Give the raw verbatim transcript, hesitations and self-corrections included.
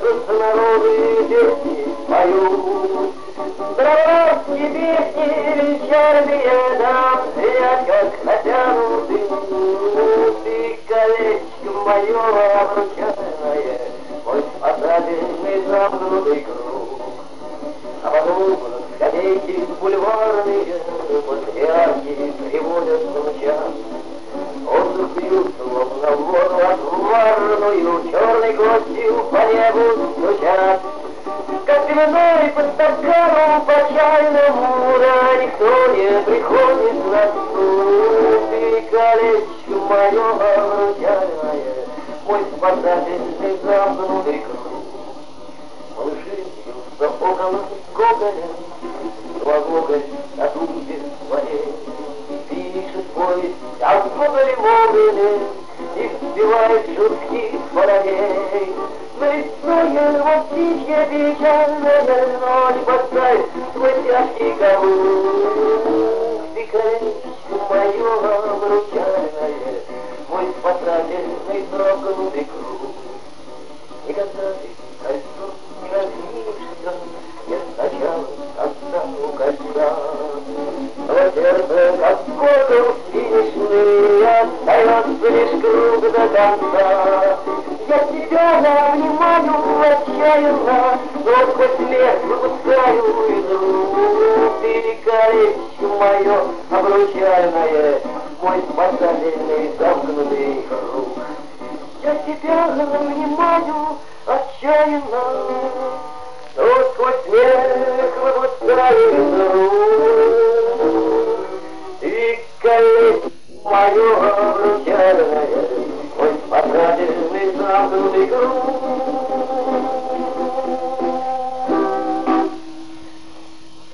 с народу песни поют. Дроварские песни вечерние нам звенят, как натянутый лук. Ты колечко мое обручальное, мой спасательный замкнутый круг. А потом на скамейке бульварные после арки приводят час. Воздух бьют, словно в воду отварную, черной гостью по небу стучат. Как виной под стаканом печальному, да никто не приходит на стул. Ты колечко мое обручальное, мой спасательный замкнутый круг. Малыши бьются около Гоголя, два Гоголь на тумбе своей. Пишет повесть о Гоголе Моголе и вбивает шутки фонарей. На лицо его птичья печальная ночь поставит свой тяжкий каблук. Ты колечко мое обручальное, мой спасательный замкнутый круг. Никогда ты кольцо не коснешься, я сначала остану кольца. Но сердце, как город финишный, остается лишь круг до конца. Я тебя обнимаю отчаянно, но сквозь смерть выпускаю из рук. Ты колечко мое обручальное, мой спасательный замкнутый круг. Я тебя обнимаю отчаянно, но сквозь смерть выпускаю из рук. Ты колечко мое обручальное, мой спасательный замкнутый круг.